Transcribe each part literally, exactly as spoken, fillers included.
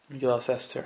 Megillas Esther.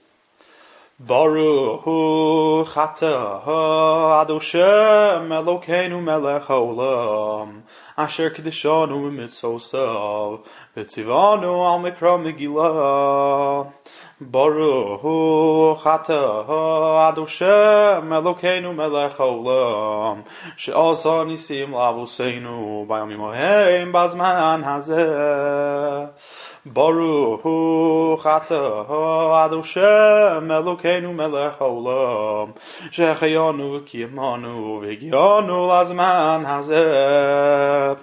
Baruch atah Adoshem Elokeinu melech haolam asher kedeshanu b'mitzosav v'tzivanu al mikra Megillah. Baruch atah Adoshem Elokeinu melech haolam she'asa nisim l'avoseinu b'yamim hahem b'zman hazeh. Baruch atah Adoshem Elokeinu melech haolam shehechayanu v'kiyamanu v'higiyanu lazman hazeh.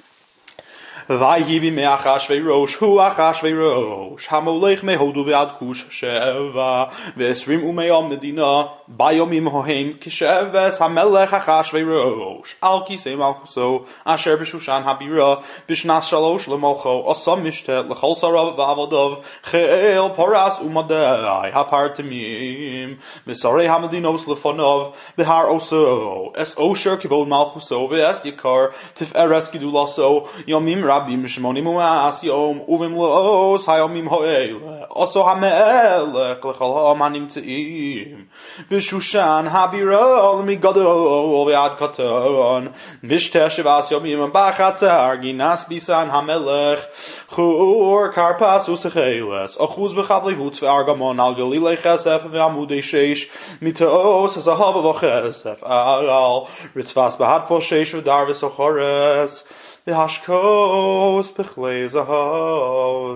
Vayhi b'mei Achashverosh hu Achashverosh hamolech mehodu ve'ad kush sheva v'esrim u'meyam medina bayomim hohem kisheves hamelech Achashverosh al kisei malchuso asher b'shushan habira b'shnas shalosh lemocho osam mishtet l'chol sarav v'avodav che'el poras u'madai hapartemim v'sarei hamedinos lefonov v'har oso es osher kibod malchuso v'es yikar tif'eres gidulaso yomim rab Rabim shmonim u'as yom uvim lo'os hayomim ho'el oso hamelech l'chol ha'amanim tze'im b'shushan habira l'migadol ve'ad katan b'shteh shivas yomim b'chatzar ginas bisan hamelech chur karpas u'secheles ochuz b'chavlevut ve'argamon al galilei chesef ve'amudei sheish miteos zahav v'chesef al ritzvas b'hadpo sheish v'darvis ochores V'hashkos b'chlei zahav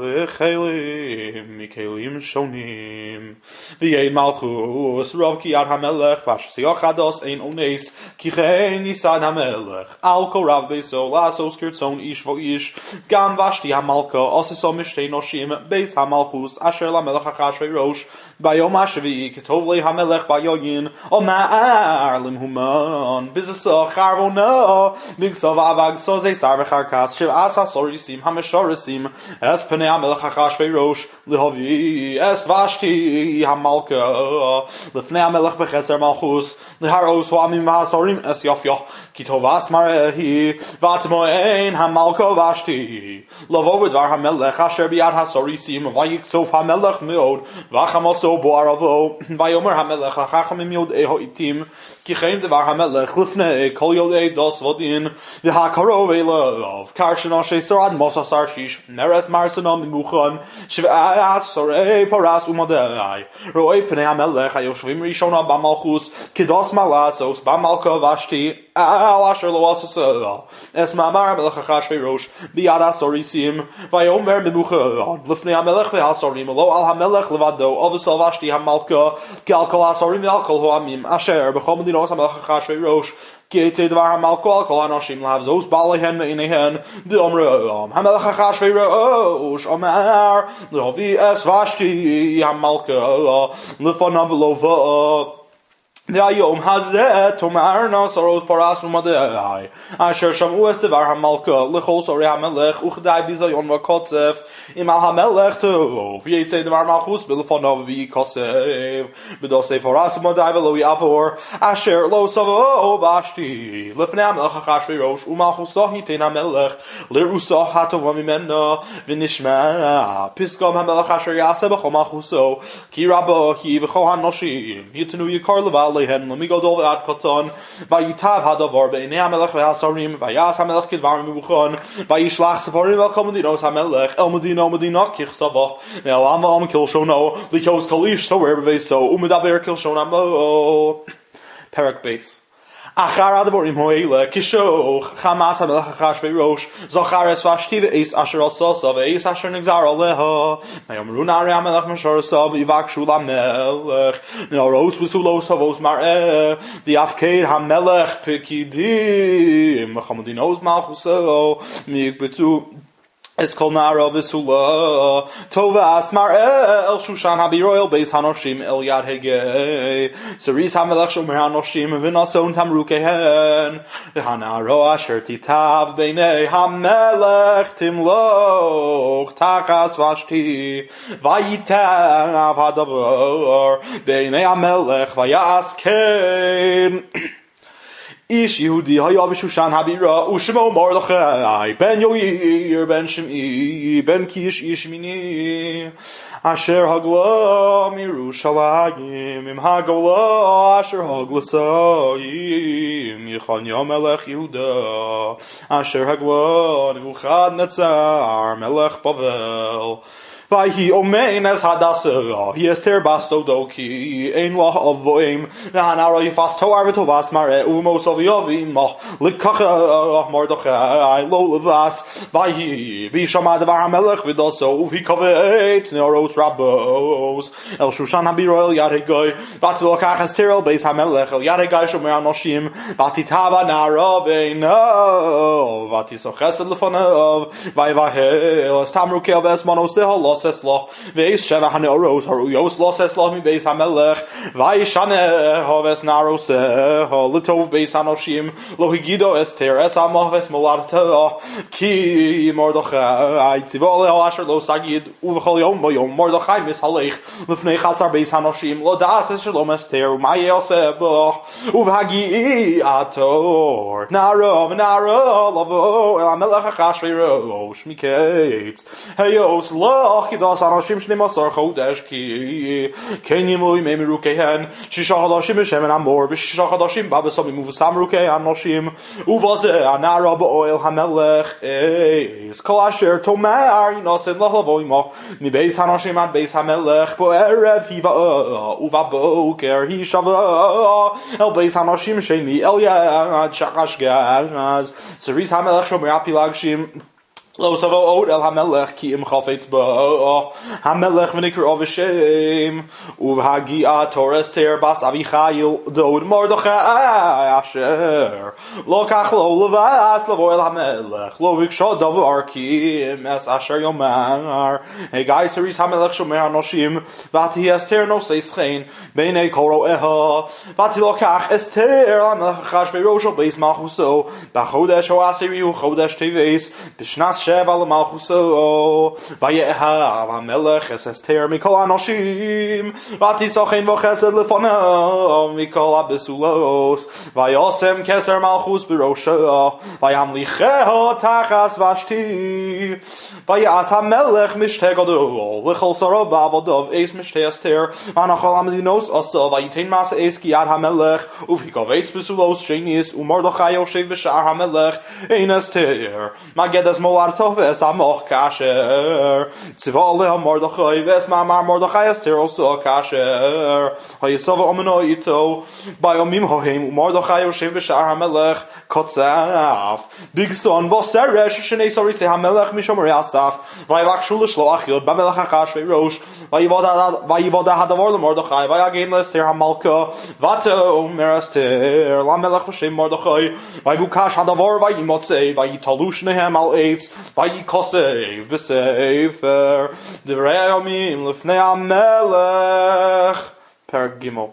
v'chelim mikelim shonim v'yein malchus rov ki ad hamelech v'ashasiach hados ein ones ki chen yisad hamelech al korav beiso lasos kirtzon ish vo ish gam vashti hamalka osiso mishtei noshim beis hamalchus asher lamelech Achashverosh bayom hashavi'i ketov lei hamelech bayoyin o ma'ar limhuman bizasa charvona b'gsav avag sozei sarve Charkas shiv asa sorisim hameshorisim es penei hamelech Achashverosh lehavi es vashti hamalka lefnei hamelech b'chetzer malchus leharos v'amim v'hasorim es yofyoch ki tovas marehi v'atmoein hamalka vashti lavo b'dvar hamelech asher b'yad hasorisim v'yiktzov hamelech meod v'chamoso bo'aravo v'yomer hamelech hachachamim yodei ho'itim ki chen devar hamelech lefnei kol yodei dos vodin v'hakarov elov karshen oshe sorad mosas arshish neres marsanam imuchan shiv'as sorei poras umadai ro'ei pnei hamelech hayoshvim rishona b'malchus kidos malasos b'malka vashti al asher lo asasa es ma'amar hamelech Achashverosh b'yad hasorisim v'yomer b'muchan lefnei hamelech v'hasorim lo al hamelech levado ovesal vashti hamalka ki al kol hasorim v'al kol ho'amim asher b'chol medinos hamelech Achashverosh ki etei dvar hamalka al kol anoshim lav zos balehen me'inehen d'omreom hamelech Achashverosh amar lehavi es vashti hamalka lefonav v'lova V'ayom hazeh tomar nasaros paras u'madai asher shamu es devar hamalka l'chol sorei hamelech uchdai bizayon v'kotzef im al hamelech tov v'yitzei devar malchus b'lefonav v'yikosev b'dosei paras u'madai v'lo yavor asher lo savo vashti lefnei hamelech Achashverosh u'malchuso hitein hamelech l'ruso hatova mimena v'nishma piskam hamelech asher yaseh b'chol malchuso ki rabba hi v'chol hanoshim yitenu yikar leval lehen lo migadol ve'ad katan vayitav hadavar b'nei hamelech ve'hasarim vayas hamelech kidvar mibuchan vayishlach sefarim vel kol medinos hamelech el medina medina kichsavach ve'elam v'am kilshono lichos kolish sower b'veiso u'medaber kilshon amo. Perak Beis. Achar adaborim ho'ele kishoch chamas hamelech Achashverosh zachar es vashti ve'es asher asasa ve'es asher nigzar aleha v'yomru na'arei hamelech mashorasa v'yivakshu lamelech v'naros v'sulos havos mar'eh v'yafkeid hamelech pekidim v'chamodinos malchuso v'yikbetu Es kol nara v'sula tova asmar el shushan habiroil beis hanoshim el yad hege seris hamelech shomer hanoshim v'nason tamrukehen v'hanaro asher titav b'nei hamelech timloch tachas vashti v'yitav hadavar b'nei hamelech v'yas ken איש יהודי היה בשושן הבירה ושמו מרדכי בן יאיר בן שמעי בן קיש איש מיני אשר הגלה מירושלים עם הגולה אשר הגלסאים יחניה מלך יהודה אשר הגלה נבוכדנצר מלך בבל Vayhi omenes hadasera, he Esther basto doki, ein la avoim, v'hanara yifas toar v'tovas mare, umos aviyovim, l'kacha Mordechai, lo levas, vayhi, b'shama devar hamelech v'daso, uvhi kavet, neoros rabos, el shushan habiro el yadegoy, v'ati lokach Esther el beis hamelech, el yadegoy shomer anoshim, v'ati tava nara v'eino, v'ati sochesed lefonav, v'ayvahel, estamru ke'aves manoseh los Eslo, Veis Sheva Haneros, Haruyos, Los Eslo, Mi Beis Hamelech, Vaishane, Hoves Naros, Litov Beis Anoshim, Lohigido Esther, Esamoves Molata, Ki Mordechai, Tivole Asher Lo Sagid, Uvachol Yom Boyom, Mordechai Mishalech, Lefnei Chatzar Beis Anoshim, Lodas Shalom Esther, Mayel Sebo, Uvhagi Ator, Naro, Naro, Lavo, Elamelech Achashverosh, Miketz, Heyos, Lo, Kidas Anoshim Shnemasar Chodesh Ki Kenim Lui Memirukehen Shisha Hadashim Shem Amor Vishisha Hadashim Babasami Muvasam Rukei Anoshim Uvaze Anara Ba'oil Hamelech Eis Kol Asher Tomar Yinosin Lachavoimo Mi Beis Hanoshim Ad Beis Hamelech Bo'erev Hiva Uva Boker Hishava El Beis Hanoshim Sheni El Yad Shakash Gaz Seris Hamelech Shomer Apilagshim Lo savo od el hamelech ki im chafetz ba hamelech v'nikr aveshem uvhagi atores ter bas avichayil dod Mordechai asher lo kach lo levas lavo el hamelech lo viksha davar ki es asher yomar hey guys series hamelech shomer anoshim vati Esther no seischein beinei koro eha vati lo kach Esther hamelech chashverosh beis malchuso b'chodesh o asiri u chodesh teves b'shnas Sheva l'malchuso vayehav hamelech es Esther mikol anoshim vatisochen v'chesed lefonav mikol abesulos vayosem keser malchus b'rosha vayamlicheho tachas vashti vayas hamelech mishteh gadol l'chol sarov v'avodav eis mishteh Esther v'anachol hamedinos asa vayitein mas eis giyad hamelech uvhikavetz besulos shenis u'Mordechai yoshev b'shar hamelech ein Esther magedes molar Toves amoch kasher tzivole Mordechai ves mamar Mordechai Esther also kasher hayisava omeno ito bayomim hohem Mordechai yoshev b'shar hamelech kotzaf big son voseresh shnei sorise hamelech mishomer asaf vayvakshu l'shloach yod b'melech Achashverosh vayivoda vayivoda hadavar l'Mordechai vayagen l'Esther hamalka vato omer Esther lamelech b'shem Mordechai vayivukash hadavar vayimotzei vayitalush nehem al eitz Vayikosei v'sefer Divrei Yomim Lefnei HaMelech Perek Gimel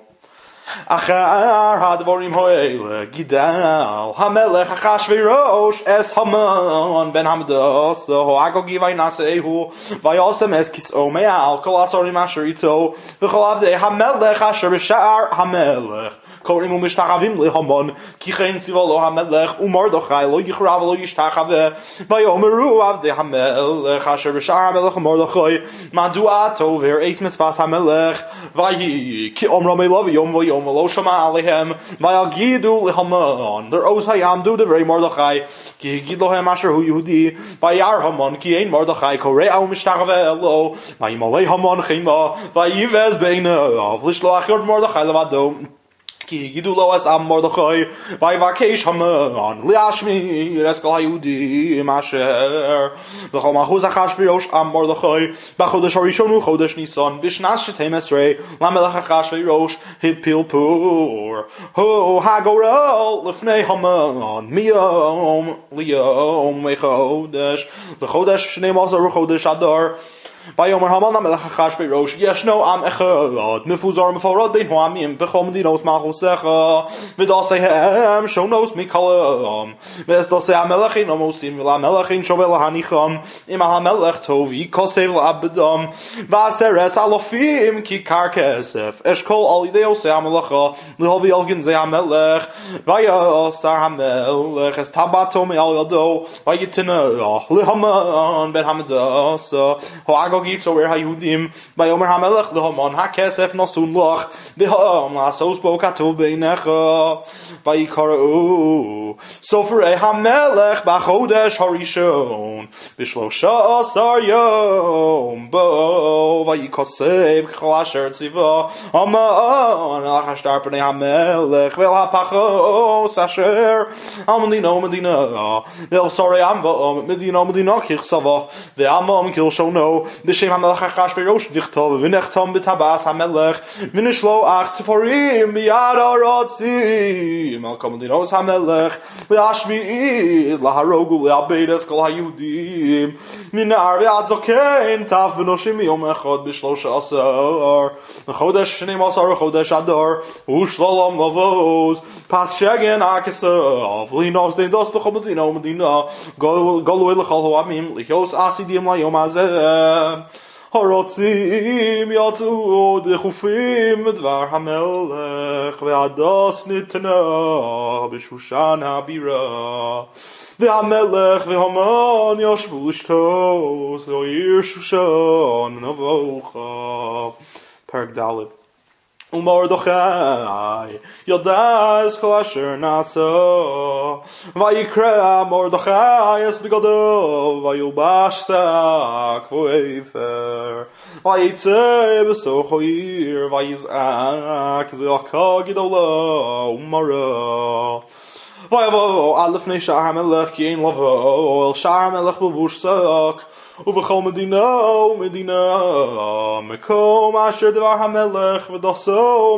Achar hadvorim ho'ele Gidal Hamelech Achashverosh Es Haman Ben Hamdaso Ho'agogi vaynasehu Vayosem es kis'o me'al Kol asorim asher ito V'chol avdei Hamelech Asher b'sha'ar Hamelech Korim u'mishtachavim lehamon Ki chen tzivolo hamelech u'Mordechai Lo yichrav lo yishtachaveh Vayomeru avdei hamelech Asher b'sha'ar hamelech u'Mordechai Madu ato v'ereif mitzvahs hamelech Vayi ki omra me'lo v'yom v'yom Lo shama alehem Vayagidu lehamon Der oz hayamdu devrei Mordechai Ki higid lohem asher hu Yehudi Vayar hamon ki ein Mordechai Korei u'mishtachaveh lo Vayimalei hamon chema Vayivez beinav Lishloach yod Mordechai levado Ki gidulo es am Mordechai vayvakesh haman liashmi reskol hayudi masher b'chol malchus Achashverosh am Mordechai b'chodesh harishon u'chodesh Nisan b'shnas shetem esrei lamelech Achashverosh hipil pur ho hagorel lefnei haman miyom liyom mechodesh b'chodesh shnei mazar u'chodesh adar Vayomer Haman HaMelech Achashverosh Yeshno Am Echad Mefuzar Meforad Bein Ha'amim Bechol Medinos Malchusecha V'doseihem Shonos Mikalam V'esdosei HaMelech Ein Omosim V'la Ein Shovel Hanicham Im HaMelech Tovi Kosev L'Abedam V'aseres Alofim Kikar Kesef Eshkol Alideosei HaMelecha L'hovi Elgin Zei HaMelech Vayosar HaMelech Es Tabato Me'al Yado Vayitinah L'Haman Ben Hamadasa Ho'agogit So Wer HaYudim Vayomer HaMelech L'Haman HaKesef Nosun Loch V'ha'am La'asos Bo Katov Beinecha Vayikaru Soferei HaMelech B'chodesh Harishon B'shlosha Asar Yom Bo Vayikosev K'chol Asher Tziva Aman L'Achashtar P'nei HaMelech V'el HaPachos Asher Al Medina Medina V'el Sorei Am V'am Medina Medina Kichsava V'amam Kilshono B'shem HaMelech Achashverosh Dichtov V'nechtam B'tabas HaMelech V'nishlo Ach Seforim B'yad HaRotzim Al Kol Medinos HaMelech V'ashmi'id L'harogu L'abedes Kol HaYudim Minar V'ad Zokein Taf V'noshim Yom Echad B'shlosha Asar Chodesh Shneim Asar Chodesh Adar U'shlalom Lavos Pas Shegen Akisav Linos Deidos B'chol Medina Medina Golu Elechal Ho'amim Lichos Asidim L'yom Hazeh Harotzim Yatzu Dechufim Dvar HaMelech Ve'ados Nitana B'Shushan HaBira Ve'amelech ve'haman Yoshvu L'shtos Ve'ir Shushan Navocha Perek Daled Umordochai Yoda es Kol Asher Nasa Vayikra Mordochai es B'Gado Vayulbash Sak V'Efer Vayitze B'Socho Yir Vayizak Z'Aka Gidola Umara Vayavo Alef Nei Shar HaMelech Ki Ein Lavo El Shar HaMelech B'Vush Sak Uvechol Medina, Medina, Mekom Asher Dvar HaMelech V'daso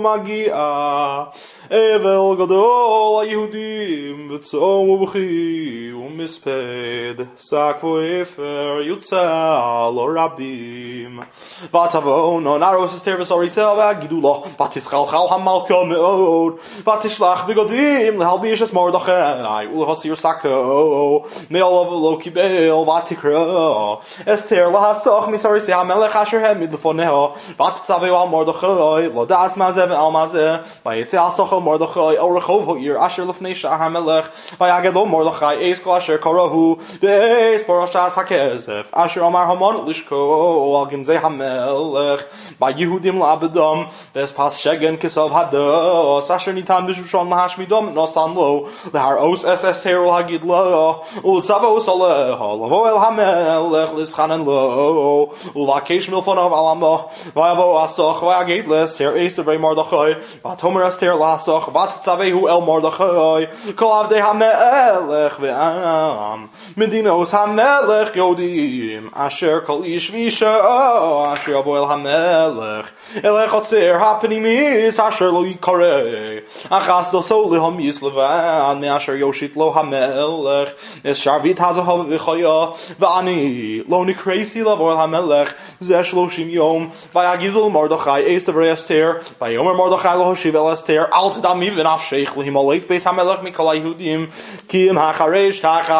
Magia Evel Gadol HaYehudim V'tzom U'b'chi U'misped Sak V'efer Yutzal Rabim V'atavono Naros Ester V'sorisel V'agidu Lo V'tischalchal HaMalka Me'od V'tishlach V'godim L'halbish Es Mordechai U'l'hasir Sako Me'olav Lo Kibel V'tikra Esther lahasach misarisi HaMelech Asher Hemid L'foneha V'atzaveu Al Mordechai Lo das Mazeh Ve'al Mazeh V'yetze Asach Al Mordechai El Rechov Ha'ir Asher L'fnei Shar HaMelech V'yaged Al Mordechai Eis Kol Asher Karahu V'eis Parashas HaKezef Asher Amar Haman Lishko Al Ginzei HaMelech V'yehudim L'abedam V'es Pas Shegen Kisav Hadas Asher Nitan B'Shushan L'hashmidam Nosan Lo L'har Os Es Esther L'hagid Lo U'tzavos Aleha L'vo El HaMelech L'schanen Lo U'lakesh Milfonav Alamo V'yavo Asach V'yagid L'Esther Eis Devrei Mordechai V'atomer Esther L'asach V'tzavehu El Mordechai Kol Avdei HaMelech V'am Medinos HaMelech Yodim Asher Kol Ish V'isha Asher Avo El HaMelech Elech Otzer HaPenimis Asher Lo Yikareh Achas Doso L'Hamis Levan Me'asher Yoshit Lo HaMelech Es Sharvit Hazahav V'chaya V'ani Lo Nikresi Lavo El HaMelech Zeh Shloshim Yom V'yagidul Mordechai Eis Devrei Esther V'yomer Mordechai Lo Hoshiv El Esther Al Tadami V'naf Sheikh L'himaleit Beis HaMelech Mikol HaYehudim Ki Im HaCharesh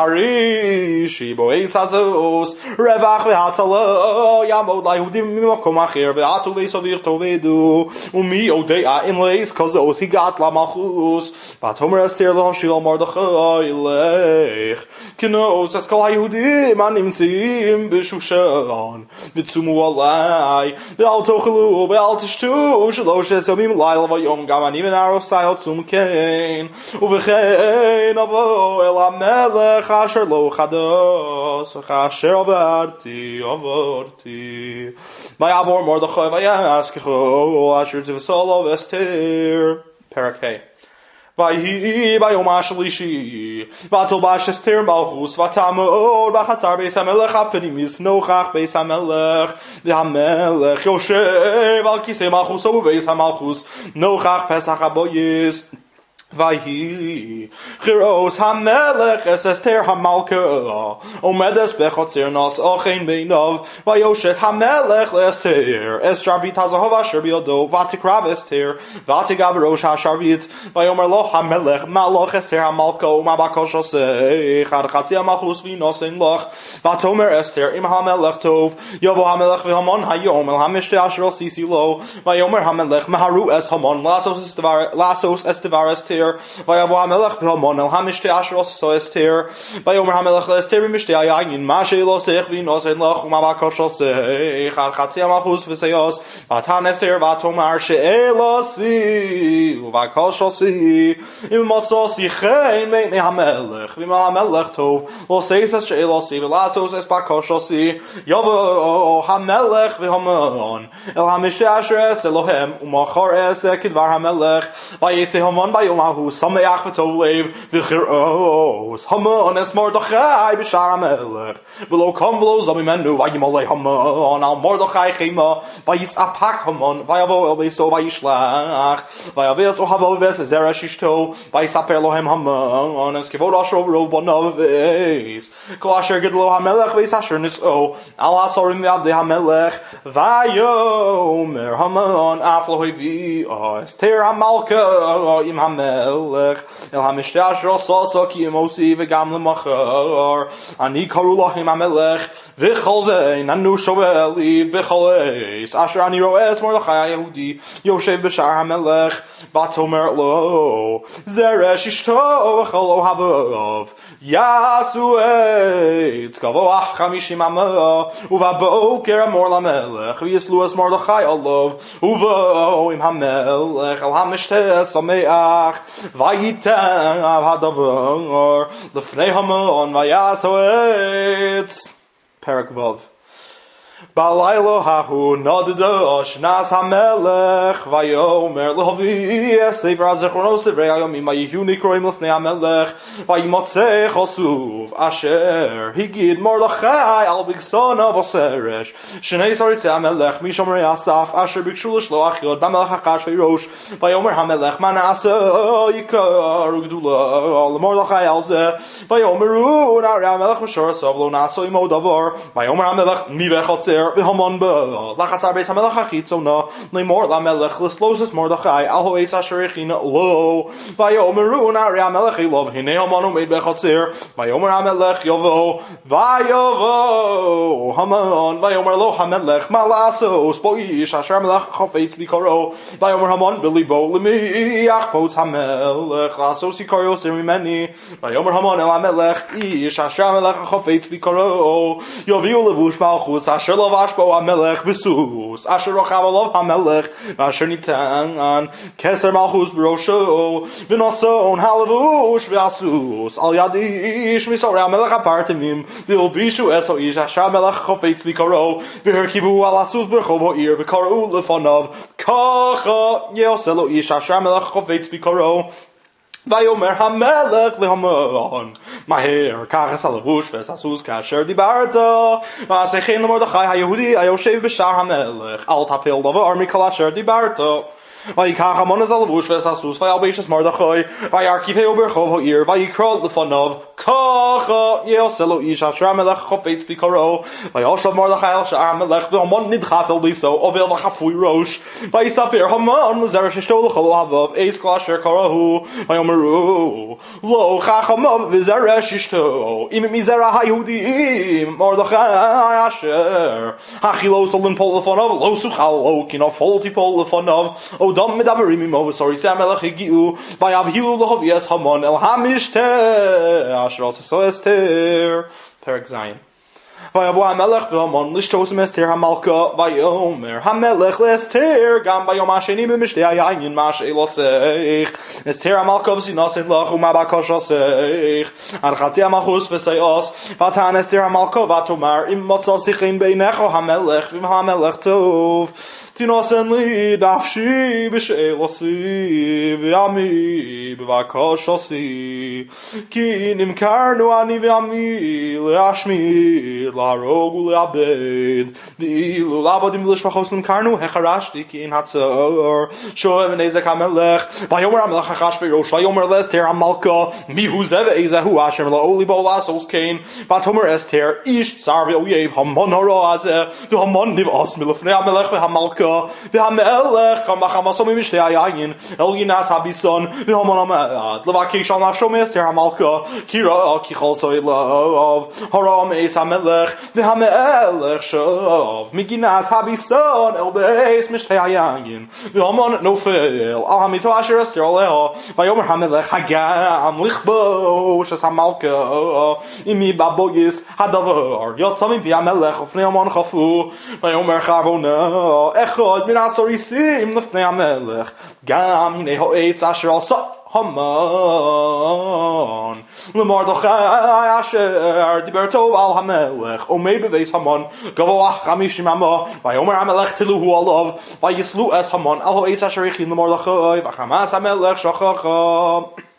Tacharish Bo Eis Hazos Revach V'hatzala Yamod LaYehudim Mimokom Acher V'atu Beis Ovir Tovedu Umi Odea Im Leis Kozos Higat LaMalchus V'atomer Esther Lo Hoshiv El Mordechai Lech Kinos Es Kol HaYehudim Animtzim B'Shushan B'tzumu Alai V'al Tochelu V'al Tishtu Shalosh Esomim Laila V'yom Gam Ani V'narosai Hotzum Kein U'v'chein Avo El HaMelech Asher Lo Chados Asher Avarti Avarti V'yavor Mordechai V'yaskecho Asher Tivasolo V'Esther Perek Hey Vayhi Vayom HaShlishi V'atolbash Esther Malchus V'tamod B'chatzar Beis HaMelech HaPenimis Nochach Beis HaMelech V'hamelech Yoshev Al Kisei Malchus U'Beis HaMalchus Nochach Pesach HaBoyis Vayhi Chiros Hamelech Es Esther Hamalka Omedes Bechotzer Nas Ochein Beinov Vayoshet Hamelech Esther Esravit Hazahov Asher Biodo Vatikrav Esther Vatigabarosh Hasharvit Vayomer Lo Hamelech Maloch Esther Hamalka Mabakosh Oseh Charchatzi Malchus Vinosin Loch Vatomer Esther Im Hamelech Tov Yovo Hamelech V'Hamon Hayom El Hamishte Asher Sisi Lo Vayomer Hamelech Maharu Es Hamon Lasos Estevar Lasos Estevar Esther Vayavu Hamelech v'Hamon El Hamishte Asher Oso Esther Vayomer Hamelech Esther Mishte Ayayin Mashe Lo Sech V'Nosen Loch U'Mabakosh Oseh Chatzi Malchus V'Seyos Vatan Esther Vatomar She'elosi U'Vakosh Osi Im Motzosi Chein Meitnei Hamelech V'Imal Hamelech Tov Lo Seisas She'elosi V'Lasos Es Bakosh Osi Yovo Hamelech v'Hamon El Hamishte Asher Es Elohem U'Machor Es Kidvar Hamelech Vayetze Hamon Bayom Sameach v'Tolev v'Chiros Hamon Es Mordechai b'Shar Hamelech V'lo Kam V'lo Zamimenu Vayimolei Hamon Al Mordechai Chema Vayis'apak Hamon Vayavo El Beiso Vayishlach Vayaves Ohavo Ves Zeresh Ishto Vayisaper Lohem Hamon Es Kivod Asher Rov Bonav Veis Kol Asher Gedlo Hamelech Veis Asher Nis'o Al Asorim V'Avdei Hamelech Vayomer Hamon Aflo Hevi Esther Hamalka Im Hamelech El Hamishte Asher Oso Ki Emosi V'Gam L'Machar Ani Karu Lohim Hamelech V'chol Zein Anu Shoveli V'chol Eis Asher Ani Roes Mordechai Yehudi Yoshev B'Shar Hamelech Vatomer Lo Zeresh Ishto V'chol Ohavov Yasu Eitz Gavoach Chamishim Amah Uvaboker Amor Lamelech V'Yislu Es Mordechai Olov Uvo Im Hamelech El Hamishte Sameach Vayitem Hadavar Lefnei Hamon Vayasu Eitz Perek Vav Balaylo hahu nadadosh nas hamelech vayomer lovi sefer azechronos sefer yomim vayihuni kroim lefnei hamelech vayimotzei chosuv asher higid Mordechai al bigson of Oseresh shnei saritze hamelech mishomer Asaf asher bikshu l'shlo achiot b'melech Achashverosh vayomer hamelech manasa yikar ugdula l'Mordechai al zeh vayomeru nari hamelech m'shorasov lo naso imo davar vayomer hamelech mivechotze B'Hamon Ba Lachatzar Beis Hamelech Achitzona Leimor Lamelech L'Sloses Mordechai Al Hoetz Asher Echina Lo Vayomeru Nari Hamelech Elov Hinei Hamon Umeid Bechotzer Vayomer Hamelech Yovo Vayovo Hamon Vayomer Lo Hamelech Malasos Boish Asher Hamelech Chofetz Bikoro Vayomer Hamon Bilibo Lemi Achpotz Hamelech Lasos Ikario Sirimeni Vayomer Hamon El Hamelech Ish Asher Hamelech Chofetz Bikoro Yoviu Levush Malchus Asher Vashbo Hamelech V'Sus Asher Rochav Hamelech Asher Nitan Keser Malchus B'Rosho V'Noson Halavush V'Asus Al Yadish V'Sor Hamelech Apartimim V'Ilbishu Eso Ish Asher Hamelech Chofetz B'Karo V'Herkivu Al Asus B'Chov Ha'ir V'Karu Lefonav Kacha Yeoselo Ish Asher Hamelech Chofetz B'Karo Vayomer Hamelech v'Hamon Maher Kachas Alavush v'Asus Kasher Dibarta V'Asechein L'Mordechai HaYehudi Ayoshev B'Shar Hamelech Al Tapil Davar Mikol Asher Dibarta Vayikach Hamon Alavush v'Asus Vayalbeishes Mordechai Vayarkiv Heo B'Chov Ha'ir Vayikral Lefonav Kacha Yeoselo Ish Asher Hamelech Chofetz B'Karo Vayoshav Mordechai Al Shar Hamelech v'Hamon Nidchafel B'So Ovel L'Chafui Rosh Vayisapir Hamon L'Zeresh Ishto L'Chol Havav Eis Kol Asher Karahu Vayomeru Lo Chachamav V'Zeresh Ishto Im Mizera HaYehudim Mordechai Asher Hachilos Olin Pol Lefonav Lo Suchal Lo Kinov Holti Pol Lefonav Odam Medaberim Imov Sorry Samelech Higiu Vayavhilu L'Hovies Hamon El Hamishte Asher Oso Esther Perek Zayin Vayavu Hamelech v'Hamon Lishtos Esther Hamalka Vayomer Hamelech L'Esther Gam Bayom Hasheni B'Mishtei Hayayin Mashe Loseich Esther Hamalka V'Sinasin Lach U'Mabakosh Oseich Archatzi Hamalchus V'Seyos Vatan Esther Hamalka Vatomar Im Motzos Sichin Beinecho Hamelech V'Im Hamelech Tov תינוסן לי נפשי בשאלוסי ועמי בבקשוסי כי נמכרנו אני ועמי להשמיד להרוג ולאבד ואילו לעבדים ולשפחות נמכרנו החרשתי כי אין הצער שואב נזק המלך ויאמר המלך אחשוורוש ויאמר לאסתר המלכה מיהו זה ואיזה הוא אשר מלאו ליבו לעשות כן ותאמר אסתר איש צר ואויב המון הרוע הזה והמון נבעס מלפני המלך והמלכה והמלך קם בחמסו ממשתי היין אל ינס הביסון והמון עמד לבקש על נפשו מאסתר המלכה כי ראה כי חלצו אליו הרע מאס המלך והמלך שוב מגינס הביסון אל בייס משתי היין והמון נופל על המיטה אשר אסתר עליה ויאמר המלך הגם לכבוש את המלכה אם בבויס הדבר יצא מפי המלך לפני המון חפו ויאמר חרבונה אחד מן הסוריסים לפני המלך גם הנה העץ אשר עשה המן למרדכי אשר דיבר טוב על המלך עומד בבית המן גבוה חמישים אמה ויאמר המלך תלוהו עליו ויסלו את המן על העץ אשר הכין למרדכי וחמס המלך שכחה.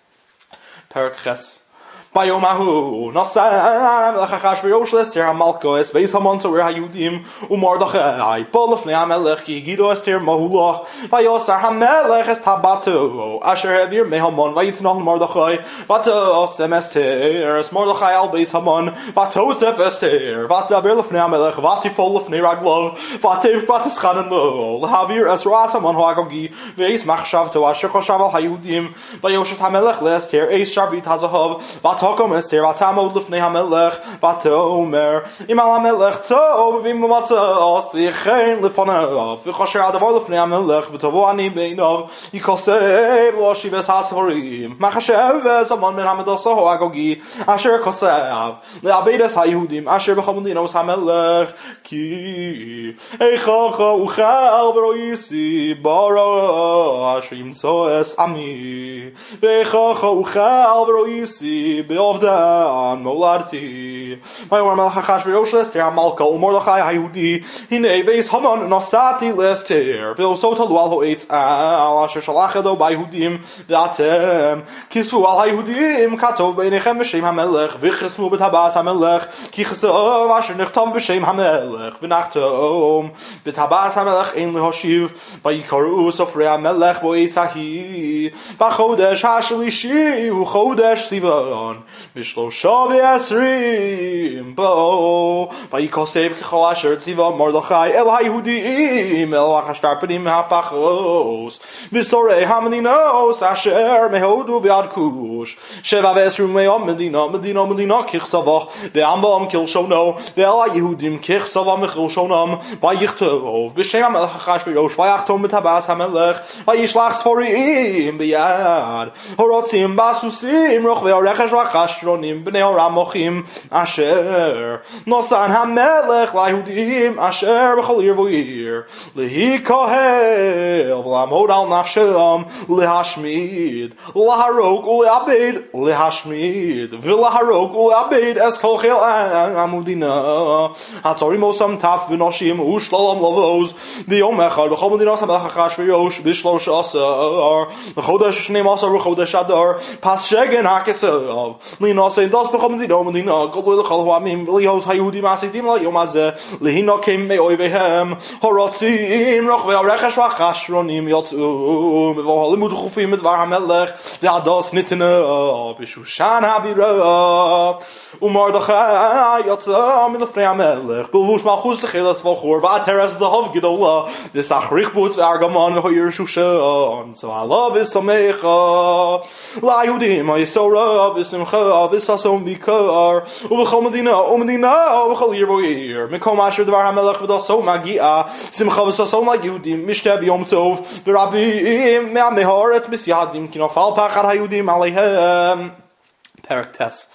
פרק חס ביום ההוא נשא המלך אחשוורוש לאסתר המלכה את בית המן צורר היהודים ומרדכי בא לפני המלך כי הגידו אסתר מהו לך ויוסר המלך את טבעתו אשר העביר מהמן ויתנה למרדכי ותשם אסתר את מרדכי על בית המן ותוסף אסתר ותדבר לפני המלך ותיפול לפני רגליו ותבכה ותסחנן לו להעביר את רעת המן הגוגי ואת מחשבתו אשר חשב על היהודים ויושת המלך לאסתר את שרביט הזהב ותקום אסתר ותעמוד לפני המלך ותאמר אם על המלך טוב ואם במצא עשי כן לפניו וכאשר הדבר לפני המלך ותבוא אני בעיניו יכוסף להושיב את הספרים מחשב זמן מן המדסו הגוגי אשר כוסף לאבד את היהודים אשר בכל מדינות המלך כי איכך אוכל וראיסי ברע אשר ימצא את עמי ואיכך אוכל וראיסי בעובדן מולדתי ויאמר המלך אחשוורוש לאסתר המלכה ומרדכי היהודי הנה בית המן נסעתי לאסתר ועושו תלו על העץ על אשר שלח ידו ביהודים ואתם כיסו על היהודים כתוב בעיניכם בשם המלך וחסמו בטבעת המלך כי כתוב אשר נכתוב בשם המלך ונחתום בטבעת המלך אין להושיב ויקראו סופרי המלך בעץ ההיא בחודש השלישי הוא חודש סיוון בשלושה ועשרים בו ויקוסף ככל אשר ציווה מרדכי אל היהודים אל השטרפנים מהפחוס ושורי המדינות אשר מהודו ועד כוש שבע ועשרים מיום מדינה מדינה מדינה ככתבה ועמם כלשונו ואל היהודים ככתבה מכלשונם ויכתוב בשם המלך אחשוורוש ויחתום בטבעת המלך וישלח ספרים ביד הרוצים בסוסים רוכבי הרכש והחשרונים בני הרמוחים אשר נוסן המלך ליהודים אשר בכל עיר ועיר להיקהל ולעמוד על נפשם להשמיד להרוג ולאבד להשמיד ולהרוג ולאבד את כל חיל המדינה הצורים עושם טף ונשים ושלום לבוז ביום אחד בכל מדינות המלך אחשוורוש בשלוש עשר בחודש שנים עשר וחודש אדר פס שגן הכסף לנושא דוס בכל מדינה ומדינה גדול לכל העמים ולהיות היהודים עשיתים ליום הזה להינקם מאויביהם הרוצים רוכבי הרכש והחשרונים יצאו מבוא לימוד חופים מדבר המלך והדוס ניתנה בשושן הבירה ומרדכי יצא מלפני המלך בלבוש מלכוס לחילס ולחור ועטרת זהב גדולה וסחריך בוץ וארגמן והעיר שושן צהלה ושמחה ליהודים היסורה ושמחה וששון ויקר ובכל מדינה ומדינה ובכל עיר ועיר מקום אשר דבר המלך ודוסו מגיעה שמחה וששון ליהודים משתה ביום טוב ורבים מעמי הארץ מסיידים כי נפל פחד היהודים עליהם. פרק טס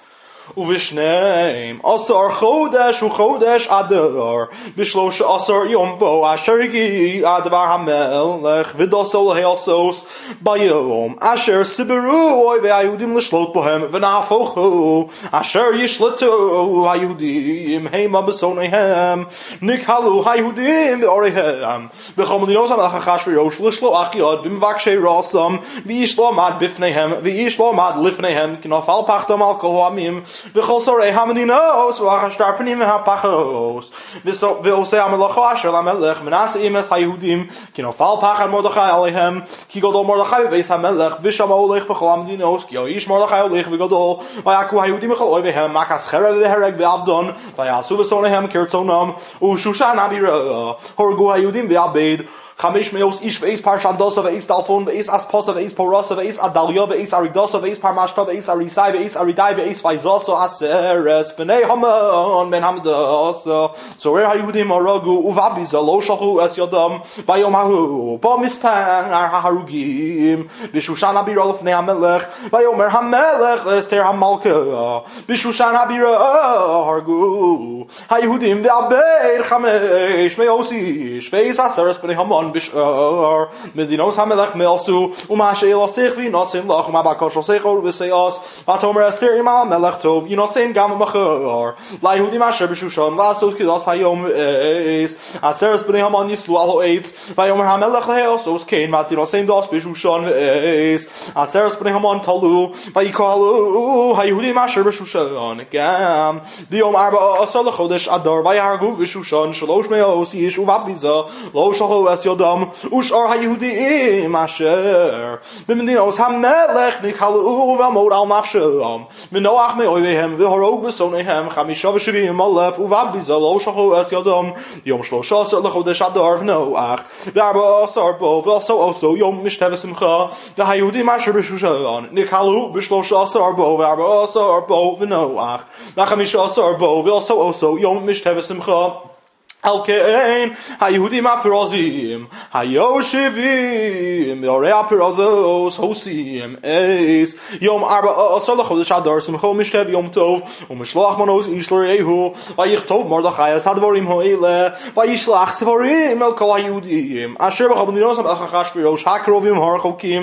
ובשניהם עשר חודש וחודש אדר בשלוש עשר יום בו אשר הגיע דבר המלך ודוסו להיעשוס ביום אשר סיברו אויבי היהודים לשלוט בהם ונהפוכו אשר ישלטו היהודים המה בשונאיהם נקהלו היהודים באוריהם בכל מדינות המלך אחשוורוש לשלוח יד במבקשי רסם ואיש לא עמד בפניהם ואיש לא עמד לפניהם כי נפל פחדם על כל העמים וכל שרי המדינות ואחשת פנים מהפחוס ועושה המלאכה אשר למלך מנסה אמס היהודים כי נפל פחד מרדכי עליהם כי גדול מרדכי בבית המלך ושם הולך בכל המדינות כי האיש מרדכי הולך וגדול ויעקו היהודים בכל אויביהם מכס חרב והרג ועבדון ויעשו בשונאיהם כרצונם ושושן הבירה הרגו היהודים ועבד חמש מאות איש ואיס פרשנדוסה ואיס דלפון ואיס אספוסה ואיס פורוסה ואיס אדליה ואיס ארידוסה ואיס פרמשתה ואיס אריסאי ואיס ארידאי ואיס פייזוסה עשרס בני המון בן המדוסה צורר היהודים הרגו ובביזה לא שלחו אס ידם ביום ההוא במספר ההרוגים בשושן הבירה לפני המלך ויאמר המלך לאסתר המלכה בשושן הבירה הרגו היהודים ועבד חמש מאות איש ואיס עשרס בני המון בשאר מדינות המלך מלסו ומה שאלוסיך וינוסים לך ומה בקושלסיך ורבסיאס ותאמר אסתר עם המלך טוב ינוסים גם ומחר ליהודים אשר בשושן לעשות כדס היום ואיס עשרת בני המון יסלו על העץ ויאמר המלך להיעשוס כן ותינוסים דס בשושן ואיס עשרת בני המון תלו ויקהלו היהודים אשר בשושן גם ביום ארבע עשר לחודש אדר ויהרגו בשושן שלוש מאות איש ובביזה לא שלחו אס ידם ושאר היהודים אשר במדינות המלך נקהלו ועמוד על נפשם מנוח מאויביהם והרוג בשונאיהם חמישה ושבעים אלף ובביזה לא שלחו אס ידם יום שלוש עשר לחודש אדר ונוח וארבע עשר בו ועשו עשו יום משתה ושמחה והיהודים אשר בשושן נקהלו בשלוש עשר בו וארבע עשר בו ונוח וחמישה עשר בו ועשו עשו יום משתה ושמחה על כן היהודים הפרוזים היושבים בערי הפרוזות הוסים אס יום ארבע עשר לחודש אדר שמחו משתה ויום טוב ומשלוח מנות איש לרעהו ויכתוב מרדכי את הדברים האלה וישלח ספרים אל כל היהודים אשר בכל מדינות המלך אחשוורוש הקרובים הרחוקים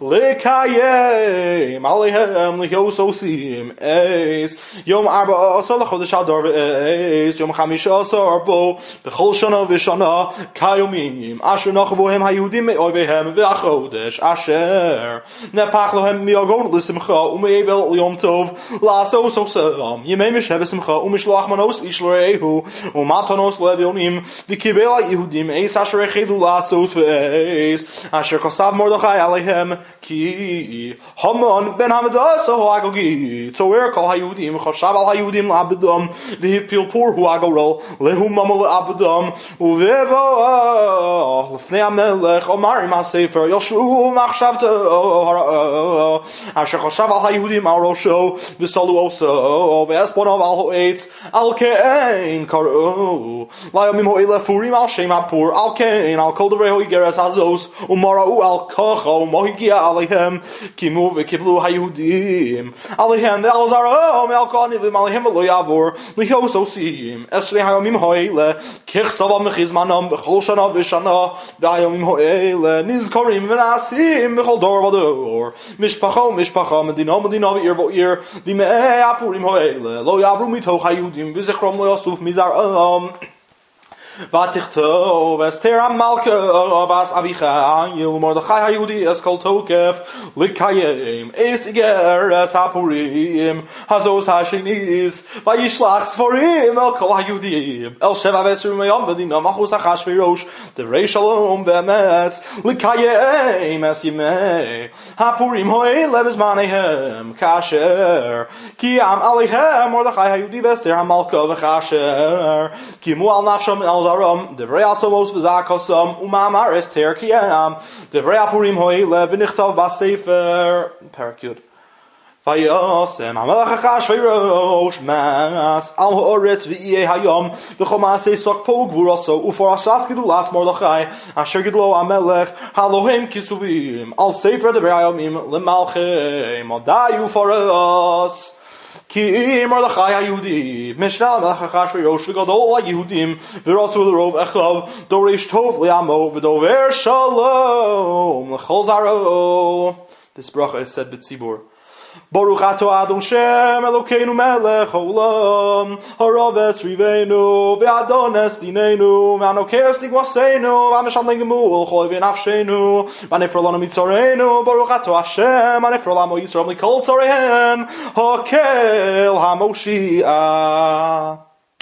לקיים עליהם להיות עושים אס יום ארבע עשר לחודש אדר ואס יום חמישה עשר בו בכל שנה ושנה כיומים אשר נחבו הם היהודים מאויביהם והחודש אשר נפח להם מיגון לשמחה ומאבל ליום טוב לעשות עושם ימי משתה ושמחה ומשלוח מנות איש לרעהו ומתנות לאביונים וקיבל היהודים אס אשר החלו לעשות ואס אשר כתב מרדכי עליהם כי המן בן המדוסה הוא הגוגי צורר כל היהודים חשב על היהודים לעבדם והפיל פור הוא הגורל להומם לעבדם ובבוא לפני המלך אומר עם הספר ישו מחשבתו אשר חשב על היהודים על ראשו וסלו עושו ואספונו על העץ על כן קראו לימים האלה פורים על שם הפור על כן על כל דברי האיגרת הזאת ומראו על ככה ומה הגיע עליהם קימו וקיבלו היהודים עליהם ועל זרעם ועל כל הנביאים עליהם ולא יעבור להיות עושים עשרי הימים האלה ככתב מזמנם בכל שנה ושנה והימים האלה נזכרים ונעשים בכל דור ודור משפחה ומשפחה מדינה ומדינה ועיר ועיר בימי הפורים האלה לא יעברו מתוך היהודים וזכרם לא יסוף מזרעם ותכתוב אסתר המלכה ואס אביחיל מרדכי היהודי אס כל תוקף לקיים אס איגרת הפורים הזאת השניס וישלח ספרים אל כל היהודים אל שבע ועשרים יום מדינה מלכות אחשוורוש דברי שלום ואמת לקיים אס ימי הפורים האלה בזמניהם כאשר קיים עליהם מרדכי היהודי ואסתר המלכה וכאשר קיימו על נפשם אל זרם דברי עצמוס וזעקוסם ומאמר אסתר קיים דברי הפורים האלה ונכתב בספר פרק י' וישם המלך אחשוורוש מס על הארץ ויהי היום בכל מעשי סוקפו וגבורתו ופרשת גדולת מרדכי אשר גדלו המלך הלא הם כיסובים על ספר דברי הימים למלכי מדי ופרס כי מרדכי היהודי, משנה למלך אחשוורוש וגדול היהודים, ורצו לרוב אחיו, דורש טוב לעמו ודובר שלום לכל זרעו. This bracha is said b'tzibur. Baruch ato Adon Shem Elokeinu melech haolam haraves riveinu ve'adones dinenu ve'anokeres nigvaseinu ve'ameshamlin gemul chol ve'nafshenu ve'nefro lanu mitzoreinu Baruch ato Hashem ve'nefro lamo Yisrael mikol tzorehem hakel hamoshiach.